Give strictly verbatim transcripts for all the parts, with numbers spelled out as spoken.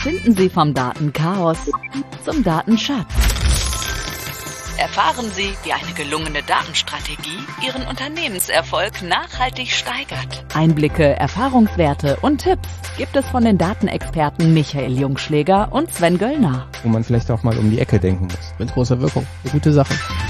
Finden Sie vom Datenchaos zum Datenschatz. Erfahren Sie, wie eine gelungene Datenstrategie Ihren Unternehmenserfolg nachhaltig steigert. Einblicke, Erfahrungswerte und Tipps gibt es von den Datenexperten Michael Jungschläger und Sven Göllner. Wo man vielleicht auch mal um die Ecke denken muss. Mit großer Wirkung. Eine gute Sache.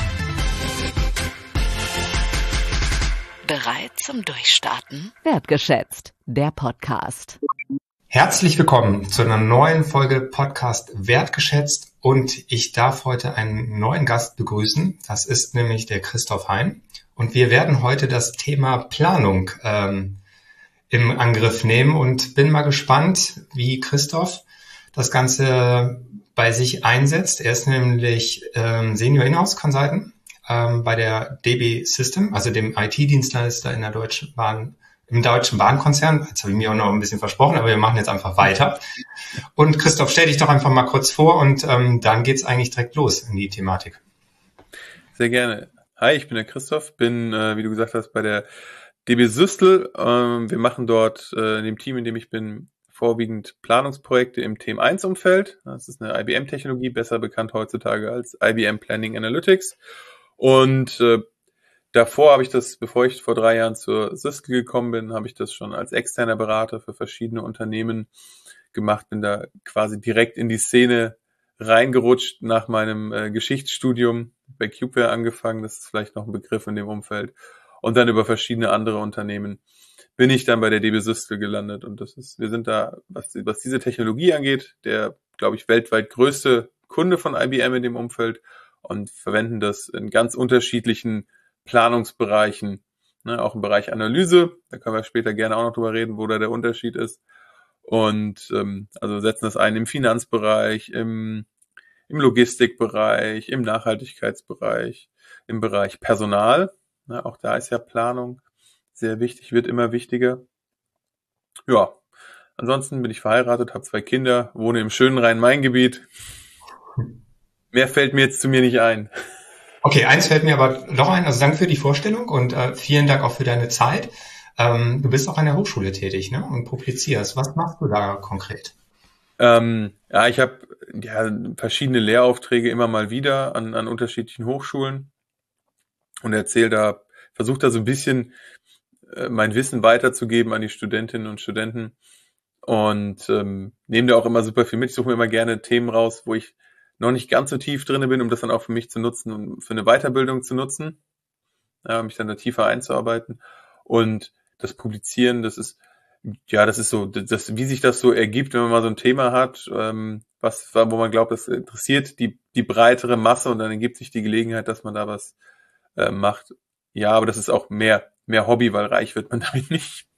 Bereit zum Durchstarten? Wertgeschätzt, der Podcast. Herzlich willkommen zu einer neuen Folge Podcast Wertgeschätzt und ich darf heute einen neuen Gast begrüßen. Das ist nämlich der Christoph Hein und wir werden heute das Thema Planung ähm, im Angriff nehmen und bin mal gespannt, wie Christoph das Ganze bei sich einsetzt. Er ist nämlich ähm, Senior Inhouse Consultant ähm, bei der D B System, also dem I T-Dienstleister in der Deutschen Bahn. Im Deutschen Bahnkonzern. Jetzt habe ich mir auch noch ein bisschen versprochen, aber wir machen jetzt einfach weiter. Und Christoph, stell dich doch einfach mal kurz vor und ähm, dann geht's eigentlich direkt los in die Thematik. Sehr gerne. Hi, ich bin der Christoph, bin, äh, wie du gesagt hast, bei der D B Systel. Ähm, wir machen dort äh, in dem Team, in dem ich bin, vorwiegend Planungsprojekte im Themen eins Umfeld. Das ist eine I B M-Technologie, besser bekannt heutzutage als I B M Planning Analytics. Und äh, Davor habe ich das, bevor ich vor drei Jahren zur Systel gekommen bin, habe ich das schon als externer Berater für verschiedene Unternehmen gemacht, bin da quasi direkt in die Szene reingerutscht nach meinem äh, Geschichtsstudium, bei Cubeware angefangen, das ist vielleicht noch ein Begriff in dem Umfeld, und dann über verschiedene andere Unternehmen bin ich dann bei der D B Systel gelandet und das ist, wir sind da, was, was diese Technologie angeht, der, glaube ich, weltweit größte Kunde von I B M in dem Umfeld und verwenden das in ganz unterschiedlichen Planungsbereichen, ne, auch im Bereich Analyse, da können wir später gerne auch noch drüber reden, wo da der Unterschied ist. Und ähm, also setzen das ein im Finanzbereich, im, im Logistikbereich, im Nachhaltigkeitsbereich, im Bereich Personal. Ne, auch da ist ja Planung sehr wichtig, wird immer wichtiger. Ja, ansonsten bin ich verheiratet, habe zwei Kinder, wohne im schönen Rhein-Main-Gebiet. Mehr fällt mir jetzt zu mir nicht ein. Okay, eins fällt mir aber doch ein, also danke für die Vorstellung und äh, vielen Dank auch für deine Zeit. Ähm, du bist auch an der Hochschule tätig, ne, und publizierst. Was machst du da konkret? Ähm, ja, ich habe ja verschiedene Lehraufträge immer mal wieder an, an unterschiedlichen Hochschulen und erzähle da, versuche da so ein bisschen äh, mein Wissen weiterzugeben an die Studentinnen und Studenten und ähm, nehme da auch immer super viel mit. Ich suche mir immer gerne Themen raus, wo ich noch nicht ganz so tief drin bin, um das dann auch für mich zu nutzen und für eine Weiterbildung zu nutzen, ja, mich dann da tiefer einzuarbeiten. Und das Publizieren, das ist, ja, das ist so, das, wie sich das so ergibt, wenn man mal so ein Thema hat, ähm, was, wo man glaubt, das interessiert die, die breitere Masse und dann ergibt sich die Gelegenheit, dass man da was äh, macht. Ja, aber das ist auch mehr, mehr Hobby, weil reich wird man damit nicht.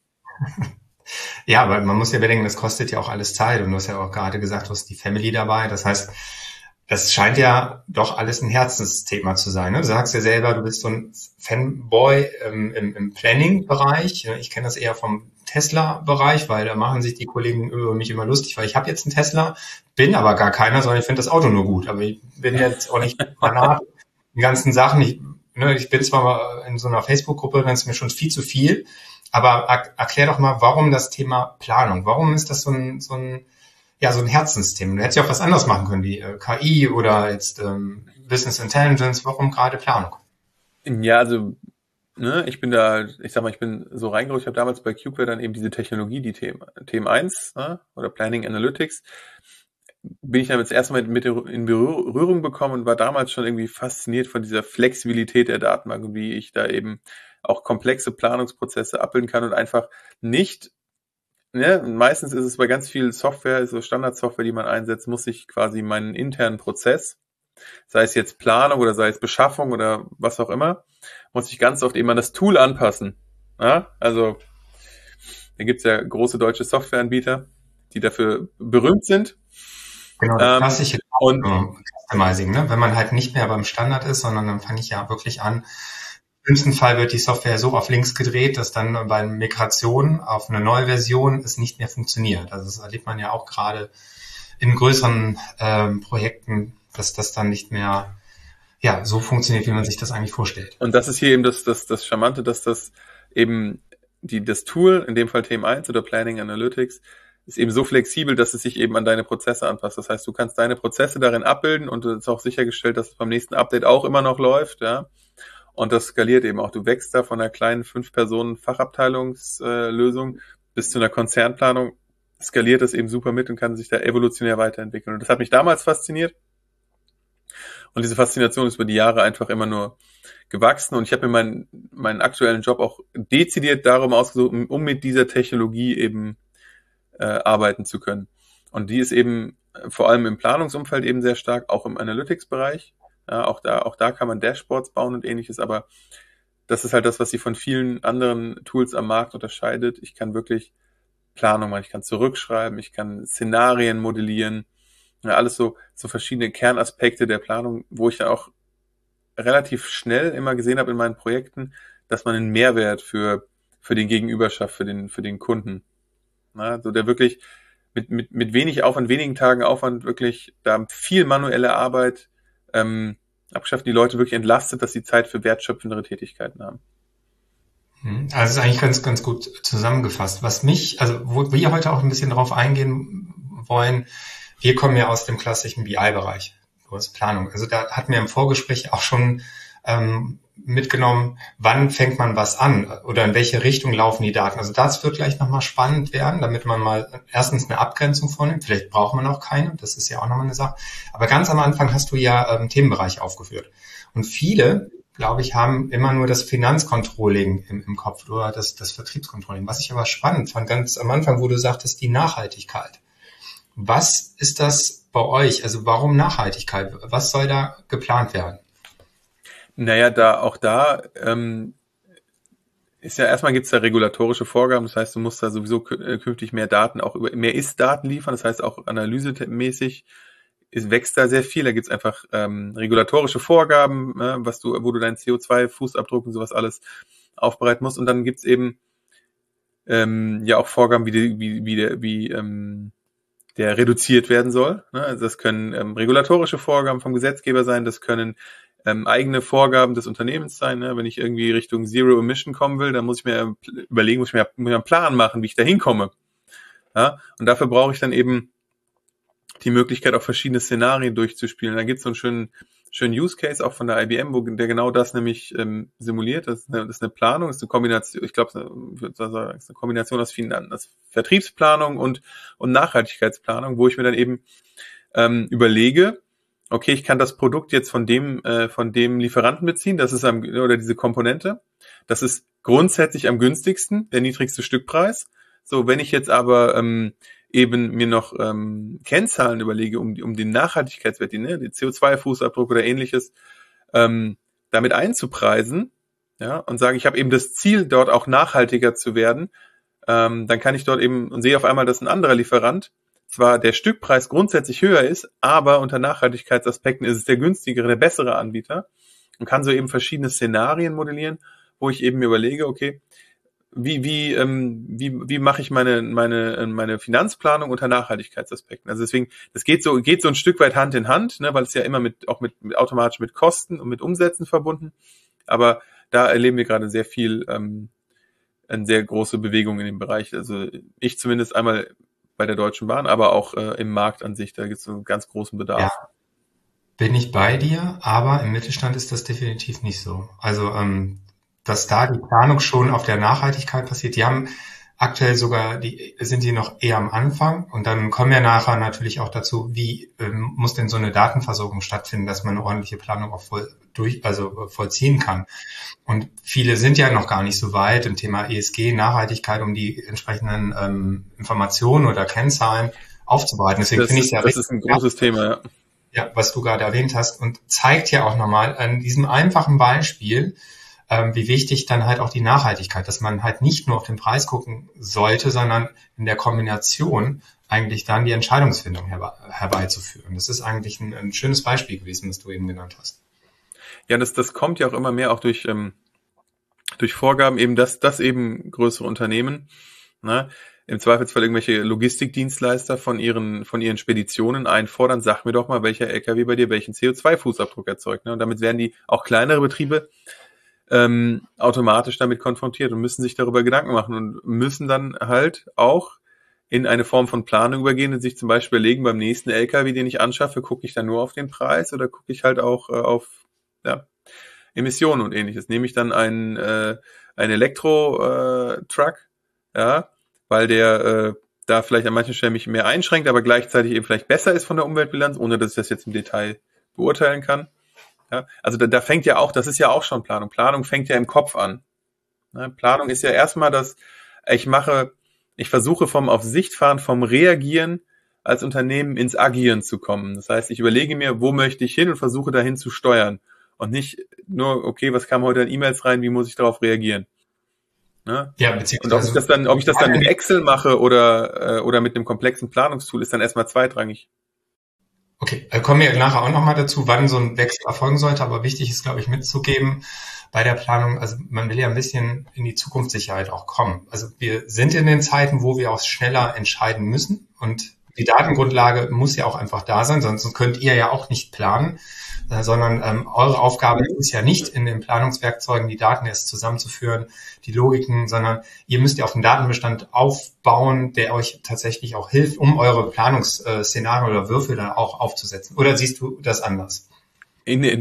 Ja, aber man muss ja bedenken, das kostet ja auch alles Zeit und du hast ja auch gerade gesagt, du hast die Family dabei, das heißt, das scheint ja doch alles ein Herzensthema zu sein. Ne? Du sagst ja selber, du bist so ein Fanboy ähm, im, im Planning-Bereich. Ich kenne das eher vom Tesla-Bereich, weil da machen sich die Kollegen über mich immer lustig, weil ich habe jetzt einen Tesla, bin aber gar keiner, sondern ich finde das Auto nur gut. Aber ich bin jetzt auch nicht Fanat in ganzen Sachen. Ich, ne, ich bin zwar mal in so einer Facebook-Gruppe, dann ist mir schon viel zu viel. Aber er, erklär doch mal, warum das Thema Planung? Warum ist das so ein, so ein ja, so ein Herzensthema? Du hättest ja auch was anderes machen können, wie äh, K I oder jetzt ähm, Business Intelligence. Warum gerade Planung? Ja, also, ne, ich bin da, ich sag mal, ich bin so reingerutscht, ich habe damals bei Cubeware dann eben diese Technologie, die Themen, Themen eins, ne, oder Planning Analytics, bin ich damit das erste Mal mit in Berührung bekommen und war damals schon irgendwie fasziniert von dieser Flexibilität der Datenbank und wie ich da eben auch komplexe Planungsprozesse abbilden kann und einfach nicht. Ja, meistens ist es bei ganz viel Software, so Standardsoftware, die man einsetzt, muss ich quasi meinen internen Prozess, sei es jetzt Planung oder sei es Beschaffung oder was auch immer, muss ich ganz oft eben an das Tool anpassen. Ja, also da gibt's ja große deutsche Softwareanbieter, die dafür berühmt sind. Genau, das klassische ähm, und Customizing, ne? Wenn man halt nicht mehr beim Standard ist, sondern dann fange ich ja wirklich an. Im schlimmsten Fall wird die Software so auf links gedreht, dass dann bei Migration auf eine neue Version es nicht mehr funktioniert. Also das erlebt man ja auch gerade in größeren ähm, Projekten, dass das dann nicht mehr ja so funktioniert, wie man sich das eigentlich vorstellt. Und das ist hier eben das, das, das Charmante, dass das eben die, das Tool, in dem Fall Themen eins oder Planning Analytics, ist eben so flexibel, dass es sich eben an deine Prozesse anpasst. Das heißt, du kannst deine Prozesse darin abbilden und es ist auch sichergestellt, dass es beim nächsten Update auch immer noch läuft, ja. Und das skaliert eben auch. Du wächst da von einer kleinen Fünf-Personen-Fachabteilungslösung bis zu einer Konzernplanung, skaliert das eben super mit und kann sich da evolutionär weiterentwickeln. Und das hat mich damals fasziniert. Und diese Faszination ist über die Jahre einfach immer nur gewachsen. Und ich habe mir meinen, meinen aktuellen Job auch dezidiert darum ausgesucht, um mit dieser Technologie eben äh, arbeiten zu können. Und die ist eben vor allem im Planungsumfeld eben sehr stark, auch im Analytics-Bereich. Ja, auch da, auch da kann man Dashboards bauen und ähnliches, aber das ist halt das, was sie von vielen anderen Tools am Markt unterscheidet. Ich kann wirklich Planung machen, ich kann zurückschreiben, ich kann Szenarien modellieren, ja, alles so, so verschiedene Kernaspekte der Planung, wo ich dann auch relativ schnell immer gesehen habe in meinen Projekten, dass man einen Mehrwert für, für den Gegenüber schafft, für den, für den Kunden. Ja, so der wirklich mit, mit, mit wenig Aufwand, wenigen Tagen Aufwand wirklich da viel manuelle Arbeit ähm, abgeschafft, die Leute wirklich entlastet, dass sie Zeit für wertschöpfendere Tätigkeiten haben. Also das ist eigentlich ganz, ganz gut zusammengefasst. Was mich, also wo wir heute auch ein bisschen darauf eingehen wollen, wir kommen ja aus dem klassischen B I-Bereich, aus Planung. Also da hatten wir im Vorgespräch auch schon ähm, mitgenommen, wann fängt man was an oder in welche Richtung laufen die Daten. Also das wird gleich nochmal spannend werden, damit man mal erstens eine Abgrenzung vornimmt. Vielleicht braucht man auch keine, das ist ja auch nochmal eine Sache. Aber ganz am Anfang hast du ja ähm, Themenbereich aufgeführt. Und viele, glaube ich, haben immer nur das Finanzcontrolling im, im Kopf oder das, das Vertriebscontrolling. Was ich aber spannend fand, ganz am Anfang, wo du sagtest, die Nachhaltigkeit. Was ist das bei euch? Also warum Nachhaltigkeit? Was soll da geplant werden? Naja, da auch da ähm, ist ja erstmal gibt's da regulatorische Vorgaben, das heißt, du musst da sowieso künftig mehr Daten, auch über mehr Ist-Daten liefern, das heißt auch analysemäßig es wächst da sehr viel, da gibt's einfach ähm, regulatorische Vorgaben, äh, was du, wo du deinen C O zwei Fußabdruck und sowas alles aufbereiten musst und dann gibt's eben ähm, ja auch Vorgaben, wie die, wie, wie der, wie ähm, der reduziert werden soll. Ne? Also das können ähm, regulatorische Vorgaben vom Gesetzgeber sein, das können ähm, eigene Vorgaben des Unternehmens sein. Ne? Wenn ich irgendwie Richtung Zero Emission kommen will, dann muss ich mir überlegen, muss ich mir, muss ich mir einen Plan machen, wie ich da hinkomme. Ja? Und dafür brauche ich dann eben die Möglichkeit, auch verschiedene Szenarien durchzuspielen. Da gibt es so einen schönen, schönen Use Case auch von der I B M, wo der genau das nämlich ähm, simuliert. Das ist, eine, das ist eine Planung, das ist eine Kombination, ich glaube, das ist eine Kombination aus vielen, aus Vertriebsplanung und, und Nachhaltigkeitsplanung, wo ich mir dann eben ähm, überlege, okay, ich kann das Produkt jetzt von dem, äh, von dem Lieferanten beziehen, das ist am, oder diese Komponente, das ist grundsätzlich am günstigsten, der niedrigste Stückpreis. So, wenn ich jetzt aber ähm, eben mir noch ähm, Kennzahlen überlege, um, um den Nachhaltigkeitswert, die, ne, den C O zwei Fußabdruck oder ähnliches, ähm, damit einzupreisen, ja, und sage, ich habe eben das Ziel, dort auch nachhaltiger zu werden, ähm, dann kann ich dort eben und sehe auf einmal, dass ein anderer Lieferant zwar der Stückpreis grundsätzlich höher ist, aber unter Nachhaltigkeitsaspekten ist es der günstigere, der bessere Anbieter und kann so eben verschiedene Szenarien modellieren, wo ich eben mir überlege, okay, wie wie ähm, wie wie mache ich meine meine meine Finanzplanung unter Nachhaltigkeitsaspekten? Also deswegen, das geht so geht so ein Stück weit Hand in Hand, ne, weil es ja immer mit auch mit, mit automatisch mit Kosten und mit Umsätzen verbunden. Aber da erleben wir gerade sehr viel ähm, eine sehr große Bewegung in dem Bereich. Also ich zumindest einmal bei der Deutschen Bahn, aber auch äh, im Markt an sich, da gibt es so einen ganz großen Bedarf. Ja, bin ich bei dir, aber im Mittelstand ist das definitiv nicht so. Also ähm, dass da die Planung schon auf der Nachhaltigkeit passiert. Die haben aktuell sogar, die sind die noch eher am Anfang und dann kommen wir nachher natürlich auch dazu, wie ähm, muss denn so eine Datenversorgung stattfinden, dass man eine ordentliche Planung auch voll durch, also äh, vollziehen kann. Und viele sind ja noch gar nicht so weit im Thema E S G, Nachhaltigkeit, um die entsprechenden ähm, Informationen oder Kennzahlen aufzubereiten. Deswegen finde ich es ja richtig. Das ist ein großes ja, Thema, ja. Ja, was du gerade erwähnt hast und zeigt ja auch nochmal an diesem einfachen Beispiel, Ähm, wie wichtig dann halt auch die Nachhaltigkeit, dass man halt nicht nur auf den Preis gucken sollte, sondern in der Kombination eigentlich dann die Entscheidungsfindung herbe- herbeizuführen. Das ist eigentlich ein, ein schönes Beispiel gewesen, was du eben genannt hast. Ja, das, das kommt ja auch immer mehr auch durch, ähm, durch Vorgaben eben, dass, dass eben größere Unternehmen, ne, im Zweifelsfall irgendwelche Logistikdienstleister von ihren, von ihren Speditionen einfordern, sag mir doch mal, welcher L K W bei dir welchen C O zwei Fußabdruck erzeugt. Ne? Und damit werden die auch kleinere Betriebe Ähm, automatisch damit konfrontiert und müssen sich darüber Gedanken machen und müssen dann halt auch in eine Form von Planung übergehen und sich zum Beispiel überlegen, beim nächsten L K W, den ich anschaffe, gucke ich dann nur auf den Preis oder gucke ich halt auch äh, auf ja, Emissionen und ähnliches. Nehme ich dann einen, äh, einen Elektro-Truck, äh, ja, weil der äh, da vielleicht an manchen Stellen mich mehr einschränkt, aber gleichzeitig eben vielleicht besser ist von der Umweltbilanz, ohne dass ich das jetzt im Detail beurteilen kann. Ja, also da, da fängt ja auch, das ist ja auch schon Planung. Planung fängt ja im Kopf an. Ja, Planung ist ja erstmal, dass ich mache, ich versuche vom auf Sicht fahren, vom Reagieren als Unternehmen ins Agieren zu kommen. Das heißt, ich überlege mir, wo möchte ich hin und versuche dahin zu steuern. Und nicht nur, okay, was kam heute an E-Mails rein, wie muss ich darauf reagieren? Ja, ja, beziehungsweise und ob ich das dann, ob ich das dann mit Excel mache oder, oder mit einem komplexen Planungstool, ist dann erstmal zweitrangig. Okay, wir kommen ja nachher auch nochmal dazu, wann so ein Wechsel erfolgen sollte, aber wichtig ist, glaube ich, mitzugeben bei der Planung, also man will ja ein bisschen in die Zukunftssicherheit auch kommen. Also wir sind in den Zeiten, wo wir auch schneller entscheiden müssen und die Datengrundlage muss ja auch einfach da sein, sonst könnt ihr ja auch nicht planen, äh, sondern ähm, eure Aufgabe ist ja nicht, in den Planungswerkzeugen die Daten erst zusammenzuführen, die Logiken, sondern ihr müsst ja auf einen Datenbestand aufbauen, der euch tatsächlich auch hilft, um eure Planungsszenarien oder Würfel dann auch aufzusetzen. Oder siehst du das anders? In, in,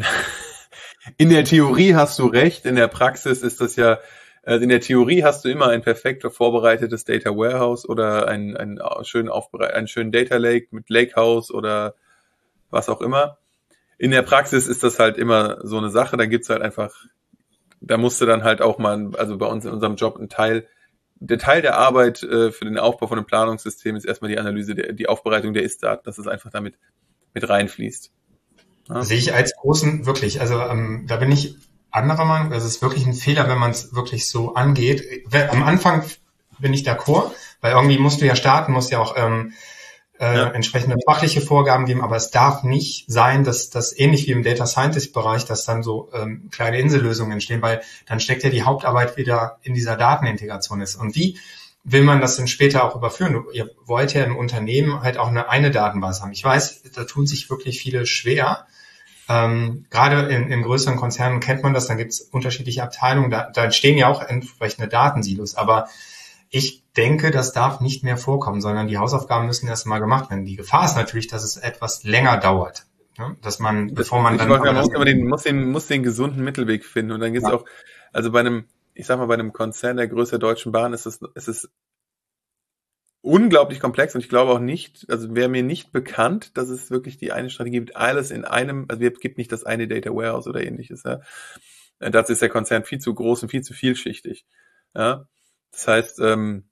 in der Theorie hast du recht, in der Praxis ist das ja, also in der Theorie hast du immer ein perfekt vorbereitetes Data Warehouse oder einen, einen schönen Aufbereit- einen schönen Data Lake mit Lakehouse oder was auch immer. In der Praxis ist das halt immer so eine Sache, da gibt's halt einfach, da musst du dann halt auch mal, also bei uns in unserem Job ein Teil, der Teil der Arbeit äh, für den Aufbau von einem Planungssystem ist erstmal die Analyse, der, die Aufbereitung der Ist-Daten, dass es einfach damit mit reinfließt. Ja. Sehe ich als großen, wirklich, also ähm, da bin ich anderer Meinung, das ist wirklich ein Fehler, wenn man es wirklich so angeht. Am Anfang bin ich d'accord, weil irgendwie musst du ja starten, musst ja auch ähm, äh, ja. entsprechende fachliche Vorgaben geben, aber es darf nicht sein, dass das ähnlich wie im Data Scientist Bereich, dass dann so ähm, kleine Insellösungen entstehen, weil dann steckt ja die Hauptarbeit wieder in dieser Datenintegration ist. Und wie will man das denn später auch überführen? Ihr wollt ja im Unternehmen halt auch eine, eine Datenbasis haben. Ich weiß, da tun sich wirklich viele schwer. Ähm, gerade in, in größeren Konzernen kennt man das, dann gibt es unterschiedliche Abteilungen, da, da entstehen ja auch entsprechende Datensilos, aber ich denke, das darf nicht mehr vorkommen, sondern die Hausaufgaben müssen erst mal gemacht werden. Die Gefahr ist natürlich, dass es etwas länger dauert, ne? Dass man, bevor man dann... Man muss, aber den, muss, den, muss den gesunden Mittelweg finden und dann gibt es ja auch, also bei einem, ich sag mal, bei einem Konzern der Größe der Deutschen Bahn ist es, ist es unglaublich komplex und ich glaube auch nicht, also wäre mir nicht bekannt, dass es wirklich die eine Strategie gibt, alles in einem, also es gibt nicht das eine Data Warehouse oder ähnliches. Ja. Dazu ist der Konzern viel zu groß und viel zu vielschichtig. Ja. Das heißt, ähm,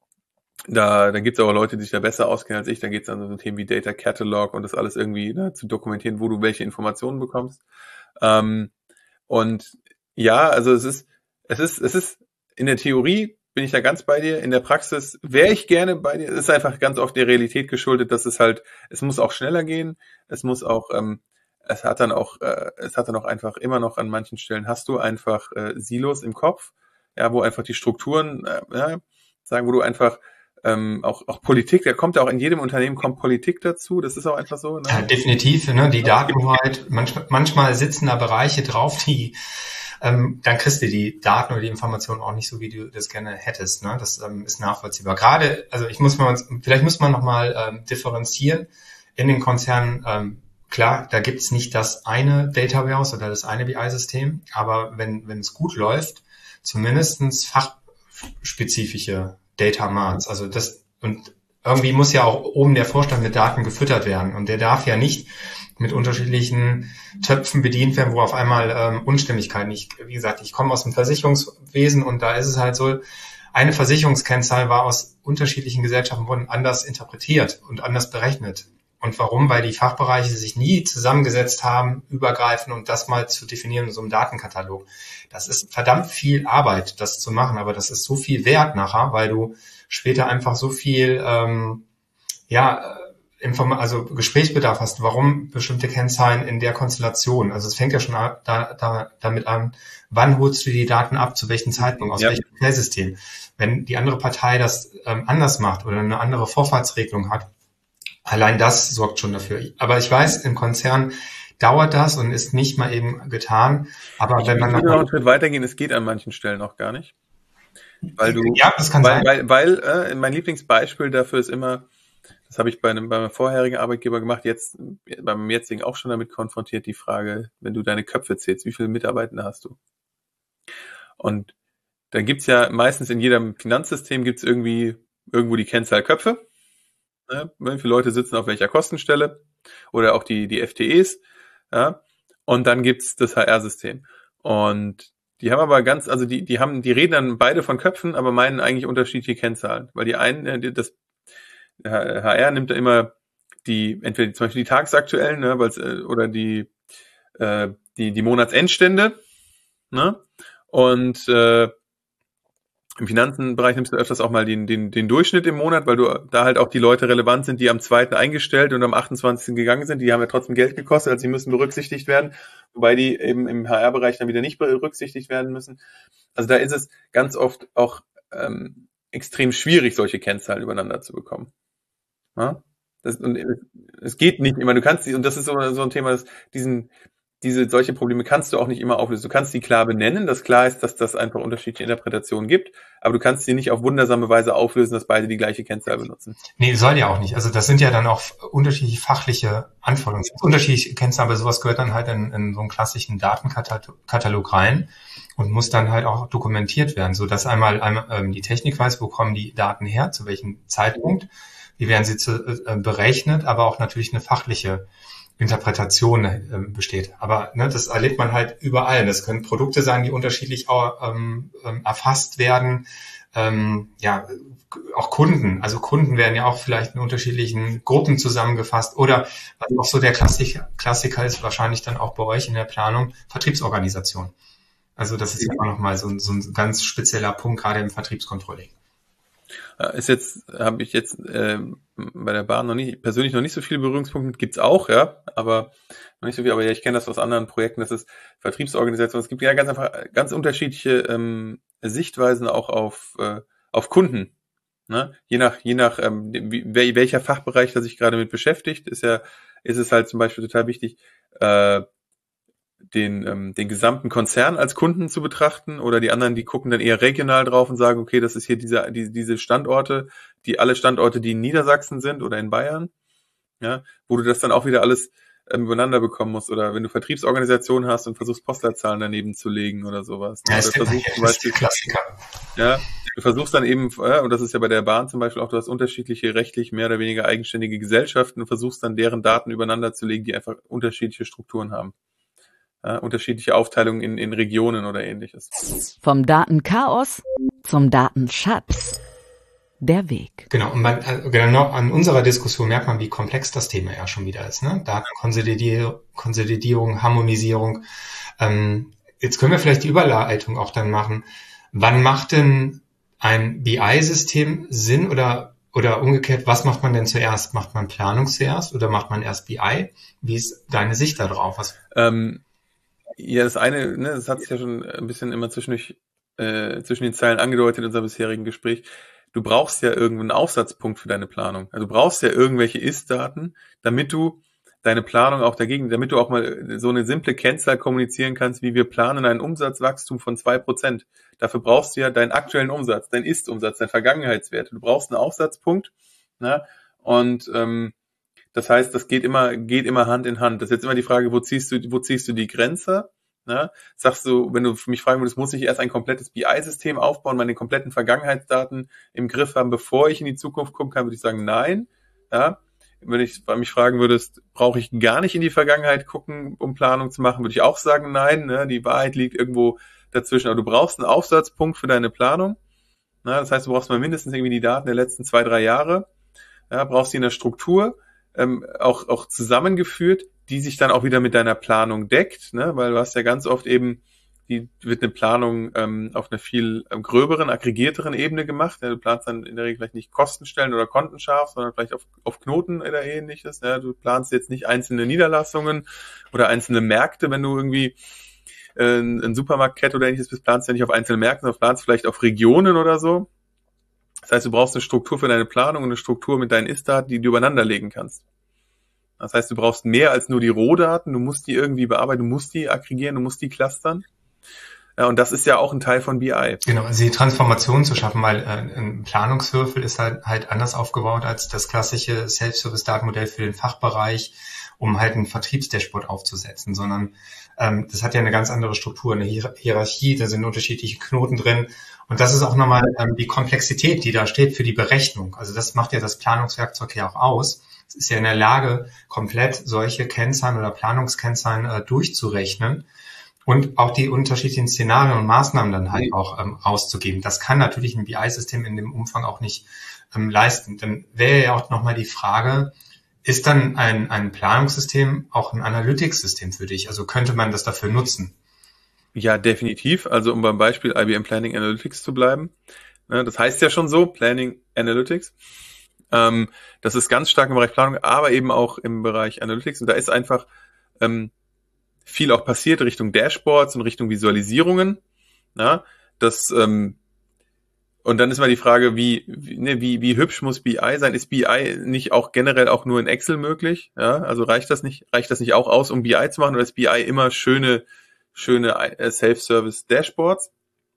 da, da gibt es auch Leute, die sich da besser auskennen als ich, da geht es an so Themen wie Data Catalog und das alles irgendwie ne, zu dokumentieren, wo du welche Informationen bekommst. Ähm, und ja, also es ist, es ist, es ist in der Theorie bin ich da ganz bei dir. In der Praxis wäre ich gerne bei dir. Es ist einfach ganz oft der Realität geschuldet, dass es halt, es muss auch schneller gehen. Es muss auch, ähm, es hat dann auch, äh, es hat dann auch einfach immer noch an manchen Stellen hast du einfach äh, Silos im Kopf, ja, wo einfach die Strukturen, äh, ja, sagen, wo du einfach ähm, auch auch Politik, da kommt ja auch in jedem Unternehmen kommt Politik dazu. Das ist auch einfach so. Ne? Ja, definitiv. Ne, die Datenhoheit. Manchmal, manchmal sitzen da Bereiche drauf, die Ähm, dann kriegst du die Daten oder die Informationen auch nicht so, wie du das gerne hättest. Ne? Das ähm, ist nachvollziehbar. Gerade, also ich muss mal, vielleicht muss man nochmal ähm, differenzieren in den Konzernen. Ähm, klar, da gibt's nicht das eine Data Warehouse oder das eine B I-System, aber wenn wenn es gut läuft, zumindestens fachspezifische Data Marts. Also das und irgendwie muss ja auch oben der Vorstand mit Daten gefüttert werden und der darf ja nicht mit unterschiedlichen Töpfen bedient werden, wo auf einmal ähm, Unstimmigkeiten. Ich, wie gesagt, ich komme aus dem Versicherungswesen und da ist es halt so, eine Versicherungskennzahl war aus unterschiedlichen Gesellschaften wurden anders interpretiert und anders berechnet. Und warum? Weil die Fachbereiche sich nie zusammengesetzt haben, übergreifend und das mal zu definieren in so einem Datenkatalog. Das ist verdammt viel Arbeit, das zu machen, aber das ist so viel wert nachher, weil du später einfach so viel, ähm, ja, Inform- also Gesprächsbedarf hast, warum bestimmte Kennzahlen in der Konstellation. Also es fängt ja schon da, da, damit an, wann holst du die Daten ab, zu welchem Zeitpunkt, aus ja. welchem Quellsystem. Wenn die andere Partei das ähm, anders macht oder eine andere Vorfahrtsregelung hat, allein das sorgt schon dafür. Aber ich weiß, im Konzern dauert das und ist nicht mal eben getan. Aber ich wenn man noch einen Schritt weitergehen, es geht an manchen Stellen auch gar nicht. Weil du, ja, das kann weil, sein. Weil, weil äh, mein Lieblingsbeispiel dafür ist immer, das habe ich bei einem, bei meinem vorherigen Arbeitgeber gemacht, jetzt beim jetzigen auch schon damit konfrontiert, die Frage, wenn du deine Köpfe zählst, wie viele Mitarbeitende hast du? Und da gibt's ja meistens in jedem Finanzsystem gibt's irgendwie irgendwo die Kennzahl Köpfe. Ne? Wie viele Leute sitzen auf welcher Kostenstelle? Oder auch die, die F T Es. Ja? Und dann gibt's das H R-System. Und die haben aber ganz, also die, die haben, die reden dann beide von Köpfen, aber meinen eigentlich unterschiedliche Kennzahlen. Weil die einen, das H R nimmt da immer die, entweder zum Beispiel die tagesaktuellen, ne, weil's, oder die, äh, die, die Monatsendstände, ne? Und äh, im Finanzenbereich nimmst du öfters auch mal den, den, den Durchschnitt im Monat, weil du da halt auch die Leute relevant sind, die am zweiten eingestellt und am achtundzwanzigsten gegangen sind. Die haben ja trotzdem Geld gekostet, also sie müssen berücksichtigt werden, wobei die eben im H R-Bereich dann wieder nicht berücksichtigt werden müssen. Also da ist es ganz oft auch ähm, extrem schwierig, solche Kennzahlen übereinander zu bekommen. Ja? Das, und es geht nicht immer. Du kannst die, und das ist so, so ein Thema, dass diesen Diese, solche Probleme kannst du auch nicht immer auflösen. Du kannst die klar benennen, dass klar ist, dass das einfach unterschiedliche Interpretationen gibt, aber du kannst sie nicht auf wundersame Weise auflösen, dass beide die gleiche Kennzahl benutzen. Nee, soll ja auch nicht. Also das sind ja dann auch unterschiedliche fachliche Anforderungen. Unterschiedliche Kennzahlen, aber sowas gehört dann halt in, in so einen klassischen Datenkatalog rein und muss dann halt auch dokumentiert werden, so dass einmal, einmal ähm, die Technik weiß, wo kommen die Daten her, zu welchem Zeitpunkt, wie werden sie zu, äh, berechnet, aber auch natürlich eine fachliche Interpretation äh, besteht. Aber ne, das erlebt man halt überall. Das können Produkte sein, die unterschiedlich auch, ähm, ähm, erfasst werden. Ähm, ja, auch Kunden. Also Kunden werden ja auch vielleicht in unterschiedlichen Gruppen zusammengefasst. Oder was auch so der Klassiker, Klassiker ist, wahrscheinlich dann auch bei euch in der Planung, Vertriebsorganisation. Also das ist ja auch nochmal so, so ein ganz spezieller Punkt, gerade im Vertriebscontrolling. Ist jetzt, habe ich jetzt äh, bei der Bahn noch nicht, persönlich noch nicht so viele Berührungspunkte, gibt's auch, ja, aber noch nicht so viel, aber ja, ich kenne das aus anderen Projekten, das ist Vertriebsorganisation. Es gibt ja ganz einfach ganz unterschiedliche ähm, Sichtweisen auch auf äh, auf Kunden. Ne? Je nach, je nach ähm, wie, welcher Fachbereich da sich gerade mit beschäftigt, ist ja, ist es halt zum Beispiel total wichtig, äh, den ähm, den gesamten Konzern als Kunden zu betrachten, oder die anderen, die gucken dann eher regional drauf und sagen, okay, das ist hier diese die, diese Standorte, die alle Standorte, die in Niedersachsen sind oder in Bayern, ja, wo du das dann auch wieder alles ähm, übereinander bekommen musst, oder wenn du Vertriebsorganisationen hast und versuchst Postleitzahlen daneben zu legen oder sowas. Ja, oder versuchst zum Beispiel, Klassiker. Ja, du versuchst dann eben, äh, und das ist ja bei der Bahn zum Beispiel auch, du hast unterschiedliche rechtlich mehr oder weniger eigenständige Gesellschaften und versuchst dann deren Daten übereinander zu legen, die einfach unterschiedliche Strukturen haben. Ja, unterschiedliche Aufteilungen in, in Regionen oder ähnliches. Vom Datenchaos zum Datenschatz. Der Weg. Genau, und man, genau an unserer Diskussion merkt man, wie komplex das Thema ja schon wieder ist. Ne? Datenkonsolidierung, Konsolidierung, Harmonisierung. Ähm, jetzt können wir vielleicht die Überleitung auch dann machen. Wann macht denn ein B I-System Sinn, oder oder umgekehrt, was macht man denn zuerst? Macht man Planung zuerst oder macht man erst B I? Wie ist deine Sicht da drauf? Was? Ähm, Ja, das eine, ne, das hat sich ja schon ein bisschen immer zwischen, äh, zwischen den Zeilen angedeutet in unserem bisherigen Gespräch. Du brauchst ja irgendwo einen Aufsatzpunkt für deine Planung. Also du brauchst ja irgendwelche Ist-Daten, damit du deine Planung auch dagegen, damit du auch mal so eine simple Kennzahl kommunizieren kannst, wie wir planen ein Umsatzwachstum von zwei Prozent. Dafür brauchst du ja deinen aktuellen Umsatz, deinen Ist-Umsatz, deinen Vergangenheitswert. Du brauchst einen Aufsatzpunkt, ne? Und ähm, das heißt, das geht immer, geht immer Hand in Hand. Das ist jetzt immer die Frage, wo ziehst du, wo ziehst du die Grenze? Ne? Sagst du, wenn du mich fragen würdest, muss ich erst ein komplettes B I-System aufbauen, meine kompletten Vergangenheitsdaten im Griff haben, bevor ich in die Zukunft gucken kann, würde ich sagen, nein. Ja? Wenn ich mich fragen würdest, brauche ich gar nicht in die Vergangenheit gucken, um Planung zu machen, würde ich auch sagen, nein. Ne? Die Wahrheit liegt irgendwo dazwischen. Aber du brauchst einen Aufsatzpunkt für deine Planung. Ne? Das heißt, du brauchst mal mindestens irgendwie die Daten der letzten zwei, drei Jahre. Ja? Brauchst die in der Struktur. Ähm, auch auch zusammengeführt, die sich dann auch wieder mit deiner Planung deckt, ne? Weil du hast ja ganz oft eben, die wird eine Planung ähm, auf einer viel ähm, gröberen, aggregierteren Ebene gemacht. Ja? Du planst dann in der Regel vielleicht nicht Kostenstellen oder kontenscharf, sondern vielleicht auf, auf Knoten oder ähnliches. Ja? Du planst jetzt nicht einzelne Niederlassungen oder einzelne Märkte, wenn du irgendwie äh, ein Supermarktkette oder ähnliches bist, planst du ja nicht auf einzelne Märkte, sondern planst vielleicht auf Regionen oder so. Das heißt, du brauchst eine Struktur für deine Planung und eine Struktur mit deinen Ist-Daten, die du übereinander legen kannst. Das heißt, du brauchst mehr als nur die Rohdaten, du musst die irgendwie bearbeiten, du musst die aggregieren, du musst die clustern. Ja, und das ist ja auch ein Teil von B I. Genau, also die Transformation zu schaffen, weil äh, ein Planungswürfel ist halt, halt anders aufgebaut als das klassische Self-Service-Datenmodell für den Fachbereich, um halt einen Vertriebsdashboard aufzusetzen, sondern ähm, das hat ja eine ganz andere Struktur, eine Hier- Hierarchie, da sind unterschiedliche Knoten drin und das ist auch nochmal ähm, die Komplexität, die da steht für die Berechnung. Also das macht ja das Planungswerkzeug ja auch aus. Es ist ja in der Lage, komplett solche Kennzahlen oder Planungskennzahlen äh, durchzurechnen und auch die unterschiedlichen Szenarien und Maßnahmen dann halt auch ähm, rauszugeben. Das kann natürlich ein B I-System in dem Umfang auch nicht ähm, leisten. Dann wäre ja auch nochmal die Frage, ist dann ein, ein Planungssystem auch ein Analytics-System für dich? Also könnte man das dafür nutzen? Ja, definitiv. Also um beim Beispiel I B M Planning Analytics zu bleiben. Ne, das heißt ja schon so, Planning Analytics. Ähm, das ist ganz stark im Bereich Planung, aber eben auch im Bereich Analytics. Und da ist einfach ähm, viel auch passiert Richtung Dashboards und Richtung Visualisierungen. Ja, das ähm, und dann ist mal die Frage, wie wie, ne, wie wie hübsch muss B I sein? Ist B I nicht auch generell auch nur in Excel möglich? Ja, also reicht das nicht reicht das nicht auch aus, um B I zu machen, oder ist B I immer schöne schöne Self-Service Dashboards?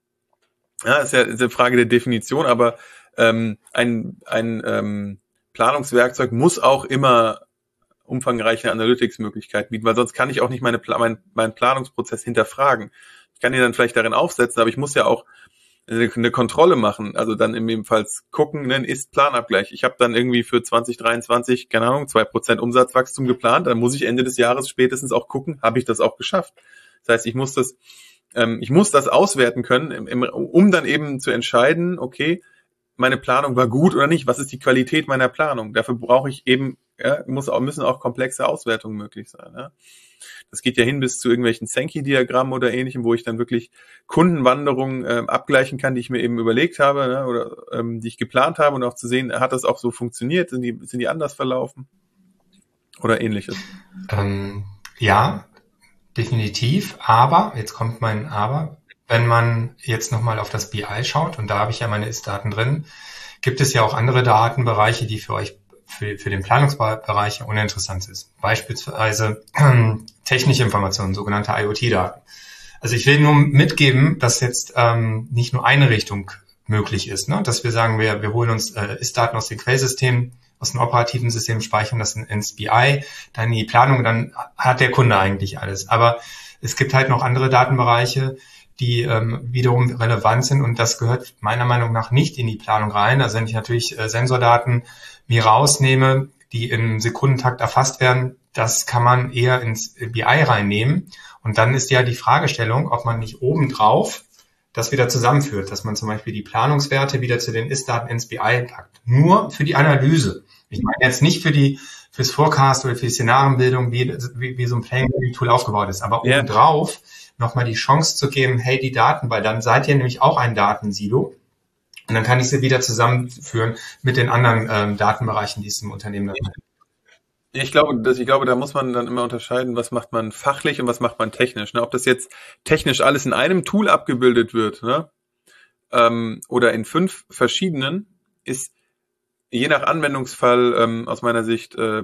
Ja, ist ja ist eine Frage der Definition, aber ähm, ein ein ähm, Planungswerkzeug muss auch immer umfangreiche Analytics-Möglichkeiten bieten, weil sonst kann ich auch nicht meine Pla- mein, meinen Planungsprozess hinterfragen. Ich kann ihn dann vielleicht darin aufsetzen, aber ich muss ja auch eine, eine Kontrolle machen, also dann ebenfalls gucken, einen Ist-Planabgleich. Ich habe dann irgendwie für zwanzig dreiundzwanzig, keine Ahnung, zwei Prozent Umsatzwachstum geplant, dann muss ich Ende des Jahres spätestens auch gucken, habe ich das auch geschafft. Das heißt, ich muss das, ähm, ich muss das auswerten können, im, im, um dann eben zu entscheiden, okay, meine Planung war gut oder nicht, was ist die Qualität meiner Planung? Dafür brauche ich eben, ja, muss auch, müssen auch komplexe Auswertungen möglich sein. Ja. Das geht ja hin bis zu irgendwelchen Sankey-Diagrammen oder ähnlichem, wo ich dann wirklich Kundenwanderungen äh, abgleichen kann, die ich mir eben überlegt habe, ne, oder ähm, die ich geplant habe, und auch zu sehen, hat das auch so funktioniert, sind die, sind die anders verlaufen oder ähnliches. Ähm, ja, definitiv, aber, jetzt kommt mein Aber, wenn man jetzt nochmal auf das B I schaut, und da habe ich ja meine Ist-Daten drin, gibt es ja auch andere Datenbereiche, die für euch, für, für den Planungsbereich uninteressant sind. Beispielsweise äh, technische Informationen, sogenannte I O T-Daten. Also ich will nur mitgeben, dass jetzt ähm, nicht nur eine Richtung möglich ist, ne? Dass wir sagen, wir, wir holen uns äh, Ist-Daten aus den Quellsystemen, aus dem operativen System, speichern das in, ins B I, dann in die Planung, dann hat der Kunde eigentlich alles. Aber es gibt halt noch andere Datenbereiche, die ähm, wiederum relevant sind, und das gehört meiner Meinung nach nicht in die Planung rein. Also wenn ich natürlich äh, Sensordaten mir rausnehme, die im Sekundentakt erfasst werden, das kann man eher ins B I reinnehmen. Und dann ist ja die Fragestellung, ob man nicht obendrauf das wieder zusammenführt, dass man zum Beispiel die Planungswerte wieder zu den Ist-Daten ins B I packt. Nur für die Analyse. Ich meine jetzt nicht für die fürs Forecast oder für die Szenarienbildung, wie, wie, wie so ein Planning-Tool aufgebaut ist, aber Ja. obendrauf nochmal die Chance zu geben, hey, die Daten, weil dann seid ihr nämlich auch ein Datensilo, und dann kann ich sie wieder zusammenführen mit den anderen ähm, Datenbereichen, die es im Unternehmen dann hat. Ich glaube, dass, ich glaube, da muss man dann immer unterscheiden, was macht man fachlich und was macht man technisch. Ne? Ob das jetzt technisch alles in einem Tool abgebildet wird, ne? ähm, oder in fünf verschiedenen, ist je nach Anwendungsfall ähm, aus meiner Sicht äh,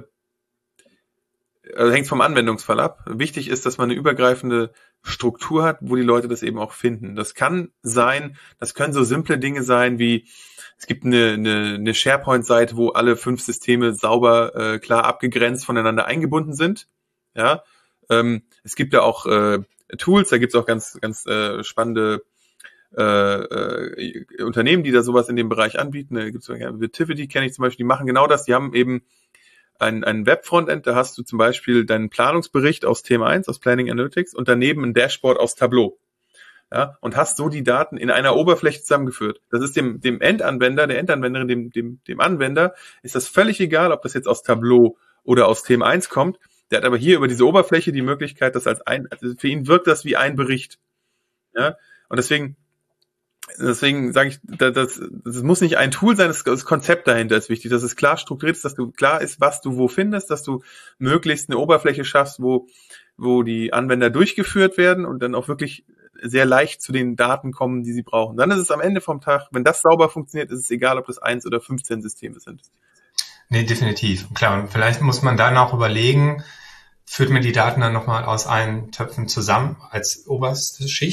also hängt vom Anwendungsfall ab. Wichtig ist, dass man eine übergreifende Struktur hat, wo die Leute das eben auch finden. Das kann sein, das können so simple Dinge sein wie, es gibt eine, eine, eine SharePoint-Seite, wo alle fünf Systeme sauber, äh, klar abgegrenzt voneinander eingebunden sind. Ja, ähm, es gibt ja auch äh, Tools, da gibt es auch ganz, ganz äh, spannende äh, äh, Unternehmen, die da sowas in dem Bereich anbieten. Da gibt's ja, Vitivity kenne ich zum Beispiel, die machen genau das. Die haben eben ein, ein Web-Frontend, da hast du zum Beispiel deinen Planungsbericht aus Thema eins, aus Planning Analytics, und daneben ein Dashboard aus Tableau. Ja, und hast so die Daten in einer Oberfläche zusammengeführt. Das ist dem, dem Endanwender, der Endanwenderin, dem, dem, dem Anwender, ist das völlig egal, ob das jetzt aus Tableau oder aus Thema eins kommt. Der hat aber hier über diese Oberfläche die Möglichkeit, das als ein, also für ihn wirkt das wie ein Bericht. Ja, und deswegen, deswegen sage ich, das, das muss nicht ein Tool sein, das, das Konzept dahinter ist wichtig, dass es klar strukturiert ist, dass du klar ist, was du wo findest, dass du möglichst eine Oberfläche schaffst, wo, wo die Anwender durchgeführt werden und dann auch wirklich sehr leicht zu den Daten kommen, die sie brauchen. Dann ist es am Ende vom Tag, wenn das sauber funktioniert, ist es egal, ob das eins oder fünfzehn Systeme sind. Nee, definitiv. Klar, und vielleicht muss man dann auch überlegen, führt man die Daten dann nochmal aus allen Töpfen zusammen als oberste Schicht,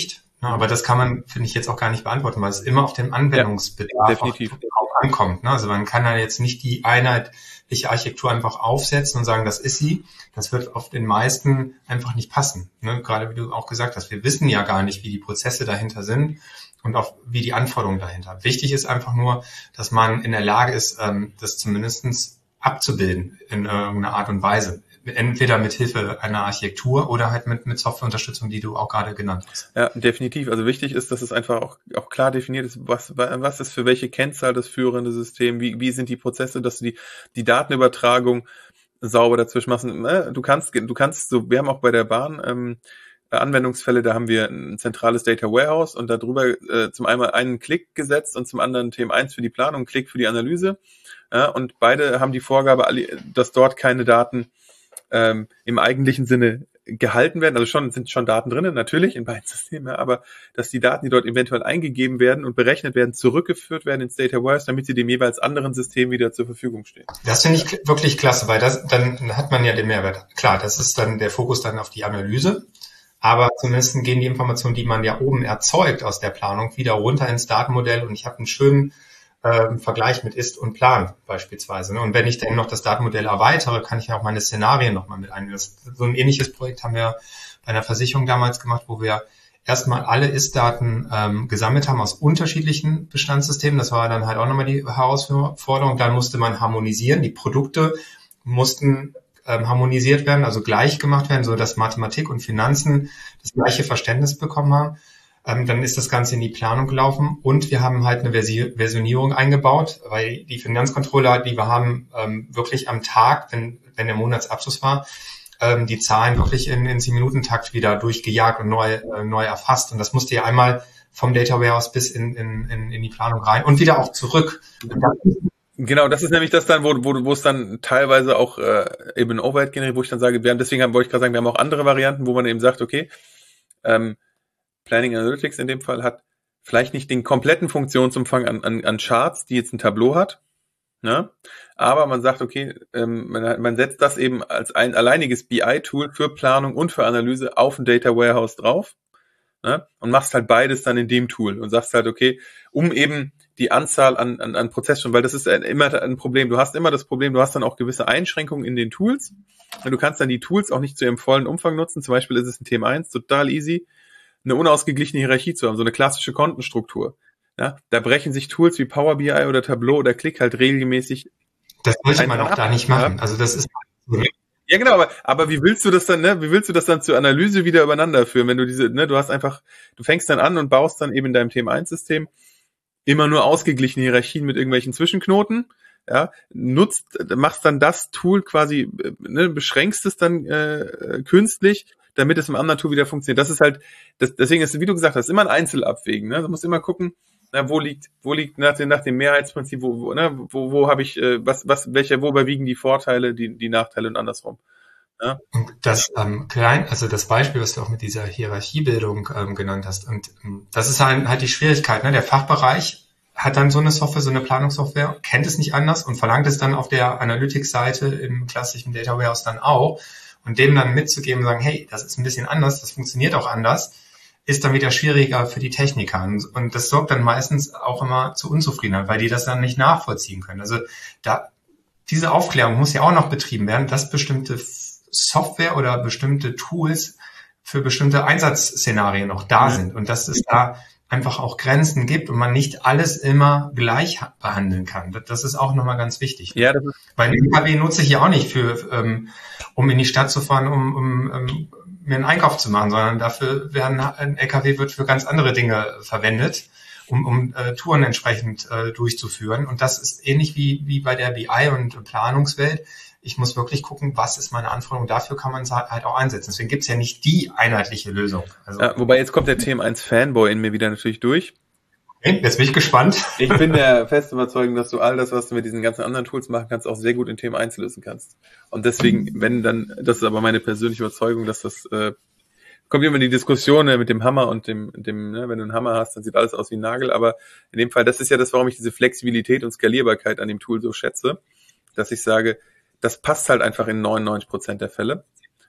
Ne? Aber das kann man, finde ich, jetzt auch gar nicht beantworten, weil es immer auf den Anwendungsbedarf ja, definitiv. auch ankommt. Ne? Also man kann da jetzt nicht die einheitliche Architektur einfach aufsetzen und sagen, das ist sie. Das wird auf den meisten einfach nicht passen. Ne? Gerade wie du auch gesagt hast, wir wissen ja gar nicht, wie die Prozesse dahinter sind und auch wie die Anforderungen dahinter. Wichtig ist einfach nur, dass man in der Lage ist, das zumindest abzubilden in irgendeiner Art und Weise. Entweder mit Hilfe einer Architektur oder halt mit, mit Softwareunterstützung, die du auch gerade genannt hast. Ja, definitiv. Also wichtig ist, dass es einfach auch, auch klar definiert ist, was, was ist für welche Kennzahl das führende System, wie, wie sind die Prozesse, dass du die, die Datenübertragung sauber dazwischen machst. Du kannst, du kannst so, wir haben auch bei der Bahn, ähm, Anwendungsfälle, da haben wir ein zentrales Data Warehouse und darüber äh, zum einen einen Klick gesetzt und zum anderen T M eins für die Planung, einen Klick für die Analyse. Ja, und beide haben die Vorgabe, dass dort keine Daten ähm, im eigentlichen Sinne gehalten werden. Also schon sind schon Daten drin, natürlich in beiden Systemen, ja, aber dass die Daten, die dort eventuell eingegeben werden und berechnet werden, zurückgeführt werden ins Data Warehouse, damit sie dem jeweils anderen System wieder zur Verfügung stehen. Das finde ich wirklich klasse, weil das dann hat man ja den Mehrwert. Klar, das ist dann der Fokus dann auf die Analyse. Aber zumindest gehen die Informationen, die man ja oben erzeugt aus der Planung, wieder runter ins Datenmodell und ich habe einen schönen äh, Vergleich mit Ist und Plan beispielsweise. Ne? Und wenn ich dann noch das Datenmodell erweitere, kann ich ja auch meine Szenarien nochmal mit einnehmen. So ein ähnliches Projekt haben wir bei einer Versicherung damals gemacht, wo wir erstmal alle Ist-Daten ähm, gesammelt haben aus unterschiedlichen Bestandssystemen. Das war dann halt auch nochmal die Herausforderung. Dann musste man harmonisieren. Die Produkte mussten Ähm, harmonisiert werden, also gleich gemacht werden, so dass Mathematik und Finanzen das gleiche Verständnis bekommen haben. Ähm, dann ist das Ganze in die Planung gelaufen und wir haben halt eine Versi- Versionierung eingebaut, weil die Finanzcontroller, die wir haben, ähm, wirklich am Tag, wenn, wenn der Monatsabschluss war, ähm, die Zahlen wirklich in, in zehn-Minuten-Takt wieder durchgejagt und neu, äh, neu erfasst. Und das musste ja einmal vom Data Warehouse bis in, in, in, in die Planung rein und wieder auch zurück. Und dann, Genau, das ist nämlich das dann, wo, wo, wo es dann teilweise auch äh, eben Overhead generiert, wo ich dann sage, wir haben, deswegen haben, wollte ich gerade sagen, wir haben auch andere Varianten, wo man eben sagt, okay, ähm, Planning Analytics in dem Fall hat vielleicht nicht den kompletten Funktionsumfang an, an, an Charts, die jetzt ein Tableau hat, ne? Aber man sagt, okay, ähm, man, man setzt das eben als ein alleiniges B I-Tool für Planung und für Analyse auf ein Data Warehouse drauf, ne? Und machst halt beides dann in dem Tool und sagst halt, okay, um eben die Anzahl an, an, an Prozessschritten, weil das ist immer ein Problem. Du hast immer das Problem, du hast dann auch gewisse Einschränkungen in den Tools. Und du kannst dann die Tools auch nicht zu ihrem vollen Umfang nutzen. Zum Beispiel ist es in T M eins total easy, eine unausgeglichene Hierarchie zu haben, so eine klassische Kontenstruktur. Ja, da brechen sich Tools wie Power B I oder Tableau oder Qlik halt regelmäßig. Das sollte man auch da nicht machen. Also das ist ja, genau, aber, aber wie willst du das dann, ne, wie willst du das dann zur Analyse wieder übereinander führen, wenn du diese, ne, du hast einfach, du fängst dann an und baust dann eben in deinem T M eins System immer nur ausgeglichene Hierarchien mit irgendwelchen Zwischenknoten, ja, nutzt, machst dann das Tool quasi, ne, beschränkst es dann äh, künstlich, damit es im anderen Tool wieder funktioniert. Das ist halt, das, deswegen ist, wie du gesagt hast, immer ein Einzelabwägen, ne, du musst immer gucken, na, wo liegt, wo liegt nach dem, nach dem Mehrheitsprinzip, wo, wo, ne, wo, wo habe ich, äh, was, was, welche, wo überwiegen die Vorteile, die, die Nachteile und andersrum. Ja. Das ähm, klein, also das Beispiel, was du auch mit dieser Hierarchiebildung ähm, genannt hast, und ähm, das ist halt, halt die Schwierigkeit, ne? Der Fachbereich hat dann so eine Software, so eine Planungssoftware, kennt es nicht anders und verlangt es dann auf der Analytics-Seite im klassischen Data Warehouse dann auch und dem dann mitzugeben und sagen, hey, das ist ein bisschen anders, das funktioniert auch anders, ist dann wieder schwieriger für die Techniker und, und das sorgt dann meistens auch immer zu Unzufriedenheit, weil die das dann nicht nachvollziehen können. Also da diese Aufklärung muss ja auch noch betrieben werden, dass bestimmte Software oder bestimmte Tools für bestimmte Einsatzszenarien noch da sind und dass es da einfach auch Grenzen gibt und man nicht alles immer gleich behandeln kann. Das ist auch nochmal ganz wichtig. Ja, das ist Weil ein E K W nutze ich ja auch nicht für, ähm, um in die Stadt zu fahren, um, um, um mir einen Einkauf zu machen, sondern dafür werden ein L K W wird für ganz andere Dinge verwendet, um, um äh, Touren entsprechend äh, durchzuführen. Und das ist ähnlich wie, wie bei der B I- und Planungswelt. Ich muss wirklich gucken, was ist meine Anforderung. Dafür kann man es halt auch einsetzen. Deswegen gibt es ja nicht die einheitliche Lösung. Also, ja, wobei jetzt kommt der T M eins Fanboy in mir wieder natürlich durch. Okay, jetzt bin ich gespannt. Ich bin der festen Überzeugung, dass du all das, was du mit diesen ganzen anderen Tools machen kannst, auch sehr gut in T M eins lösen kannst. Und deswegen, wenn dann, das ist aber meine persönliche Überzeugung, dass das, äh, kommt immer die Diskussion äh, mit dem Hammer und dem, dem, ne, wenn du einen Hammer hast, dann sieht alles aus wie ein Nagel. Aber in dem Fall, das ist ja das, warum ich diese Flexibilität und Skalierbarkeit an dem Tool so schätze, dass ich sage, das passt halt einfach in neunundneunzig Prozent der Fälle.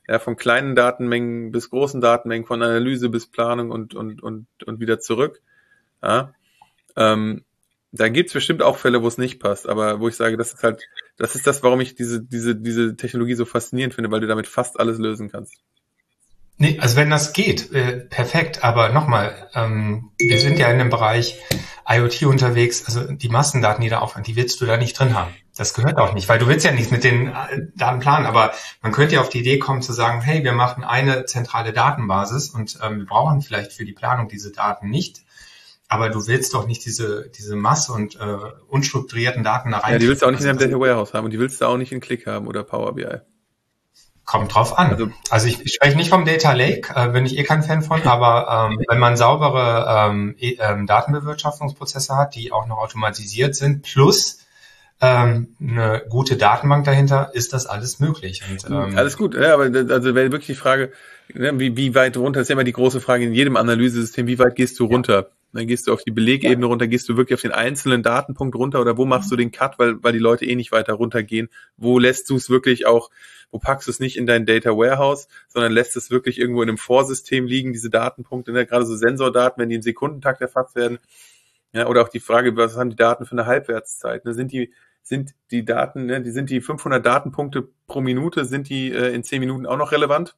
Ja, von kleinen Datenmengen bis großen Datenmengen, von Analyse bis Planung und und und und wieder zurück. Ja, ähm, da gibt's bestimmt auch Fälle, wo es nicht passt, aber wo ich sage, das ist halt, das ist das, warum ich diese diese diese Technologie so faszinierend finde, weil du damit fast alles lösen kannst. Nee, also wenn das geht, äh, perfekt. Aber nochmal, ähm, wir sind ja in dem Bereich IoT unterwegs. Also die Massendaten, die da aufhören, die willst du da nicht drin haben. Das gehört auch nicht, weil du willst ja nichts mit den äh, Daten planen. Aber man könnte ja auf die Idee kommen zu sagen, hey, wir machen eine zentrale Datenbasis und ähm, wir brauchen vielleicht für die Planung diese Daten nicht. Aber du willst doch nicht diese diese Masse und äh, unstrukturierten Daten da rein. Ja, die willst du auch nicht in einem Data Warehouse haben und die willst du auch nicht in Click haben oder Power B I. Kommt drauf an. Also, also ich, ich spreche nicht vom Data Lake, äh, bin ich eh kein Fan von, aber ähm, wenn man saubere ähm, e, ähm, Datenbewirtschaftungsprozesse hat, die auch noch automatisiert sind, plus ähm, eine gute Datenbank dahinter, ist das alles möglich. Und, ähm, alles gut, ja, aber also wäre wirklich die Frage, ne, wie, wie weit runter, das ist ja immer die große Frage in jedem Analysesystem, wie weit gehst du runter? Ja. Dann gehst du auf die Belegebene runter, gehst du wirklich auf den einzelnen Datenpunkt runter oder wo machst du den Cut, weil weil die Leute eh nicht weiter runtergehen? Wo lässt du es wirklich auch, wo packst du es nicht in dein Data Warehouse, sondern lässt es wirklich irgendwo in einem Vorsystem liegen, diese Datenpunkte, ne? Gerade so Sensordaten, wenn die im Sekundentakt erfasst werden. Ja, oder auch die Frage, was haben die Daten für eine Halbwertszeit? Ne? Sind die sind die Daten, ne, die sind die fünfhundert Datenpunkte pro Minute, sind die äh, in zehn Minuten auch noch relevant?